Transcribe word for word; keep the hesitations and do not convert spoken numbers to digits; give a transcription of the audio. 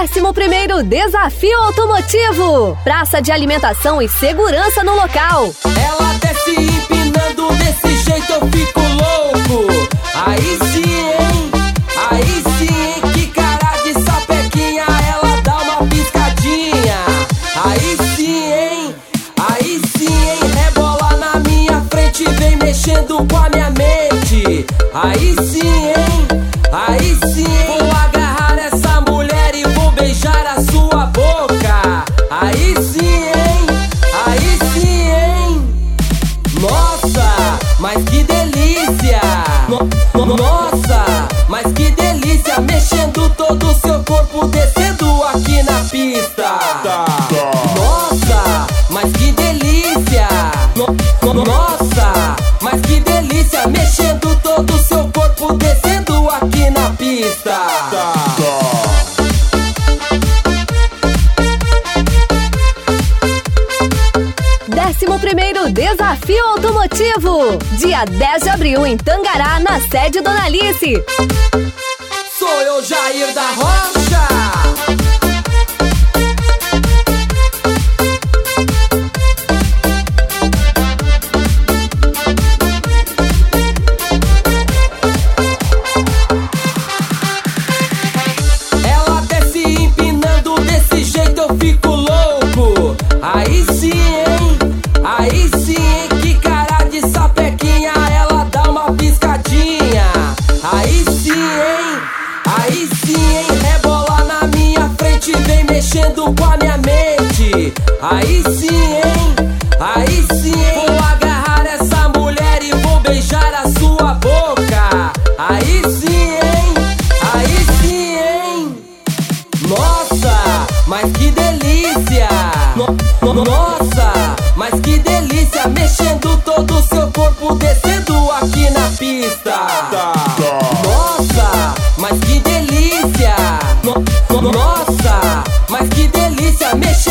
décimo primeiro Desafio Automotivo. Praça de alimentação e segurança no local. Ela desce empinando, desse jeito eu fico louco. Aí sim, hein? Aí sim, hein? Que cara de sapequinha, ela dá uma piscadinha. Aí sim, hein? Aí sim, hein? Rebola na minha frente, vem mexendo com a minha mente. Aí sim, hein? Aí sim, hein? Vou agarrar essa mulher e vou beijar a sua boca. Aí sim, hein? Aí sim, hein? Nossa, mas que delícia! No, no, nossa, mas que delícia! Mexendo todo o seu corpo, descendo aqui na pista. Nossa, mas que delícia! No, no, nossa, mas que delícia! Mexendo todo o seu corpo, descendo aqui na pista. décimo primeiro Desafio Automotivo. Dia dez de abril em Tangará, na sede Dona Alice. Sou eu, Jair da Rocha. Ela desce empinando, desse jeito eu fico louco. Aí sim, hein? Aí sim, hein? Que cara de sapequinha, ela dá uma piscadinha. Aí sim, hein? Aí sim, hein? Rebola na minha frente, vem mexendo com a minha mente. Aí sim, hein? Aí sim, hein? Vou agarrar essa mulher e vou beijar a sua boca. Aí sim, hein? Aí sim, hein? Nossa, mas que delícia! No, no, nossa, mas que delícia! Mexendo todo o seu corpo, descendo aqui na pista. Nossa, mas que delícia! No, no, nossa, mas que delícia! Mexendo